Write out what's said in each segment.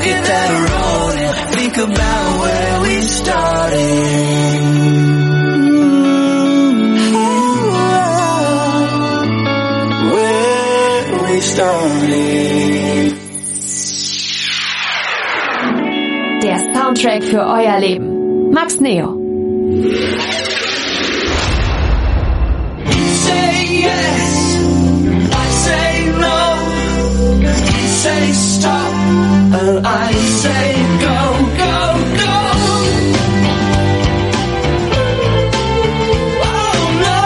get that road and think about where we started. Where we started. Der Soundtrack für euer Leben. Max Neo. Say stop, and I say go, go, go. Oh no,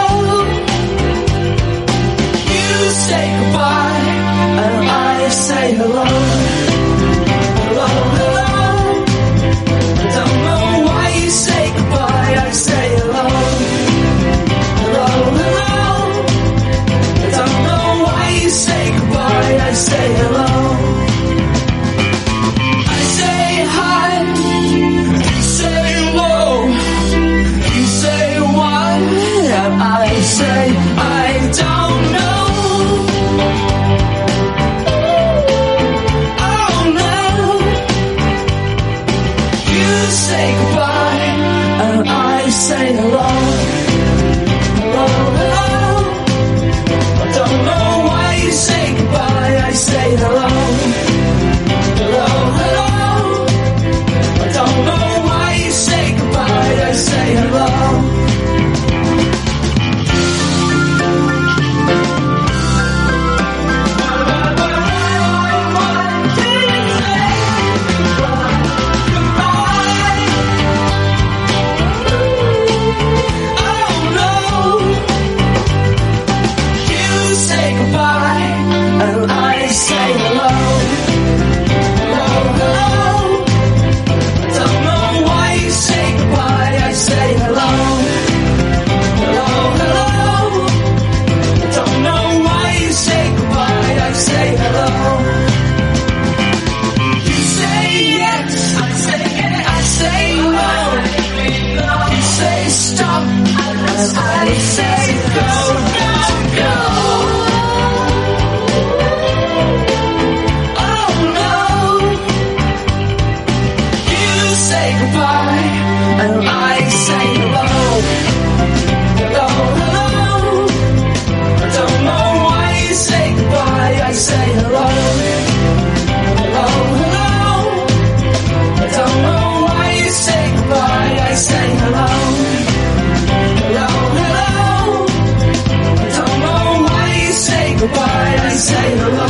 you say goodbye, and I say hello, hello, hello. I don't know why you say goodbye, I say hello, hello, hello. I don't know why you say goodbye, I say hello. I say I don't know. Oh no. You say goodbye and I say hello. Hello, hello. I don't know why you say goodbye, I say hello. Hello, hello. I don't know why you say goodbye, I say hello. I say go, go, go. Oh no. You say goodbye and I say hello. Hello, hello. I don't know why you say goodbye, I say hello. Hello, hello. I don't know why you say goodbye, I say hello. Goodbye, I say hello.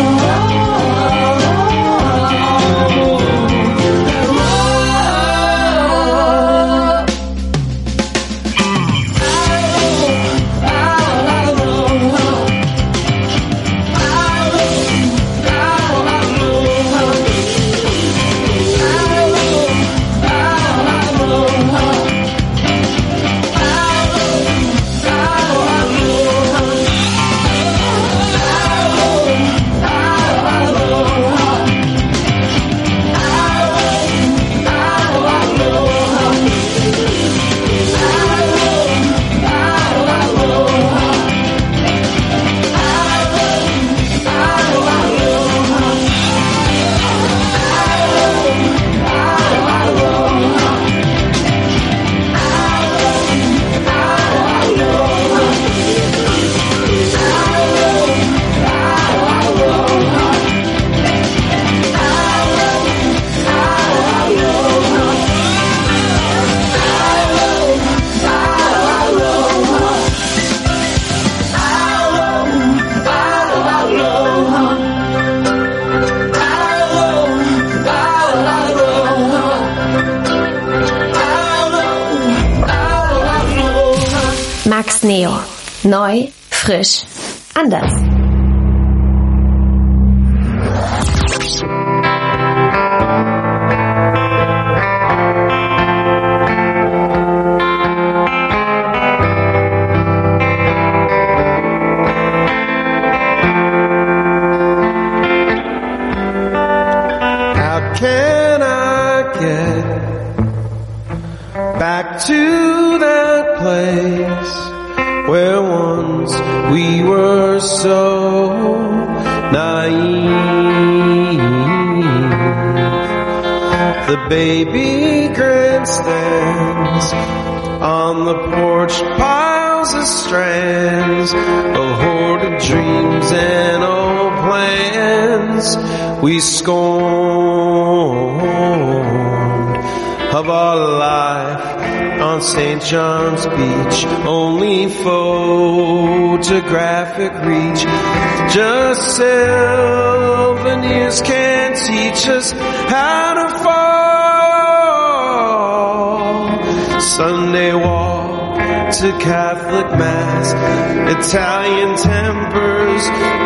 Max Neo. Neu, frisch, anders. How can I get back to that place where once we were so naive? the baby grandstands, on the porch piles of strands, a hoard of dreams and old plans we scorned of our life on St. John's Beach. Only photographic reach, just souvenirs can teach us how to fall. Sunday walk to Catholic Mass, Italian tempers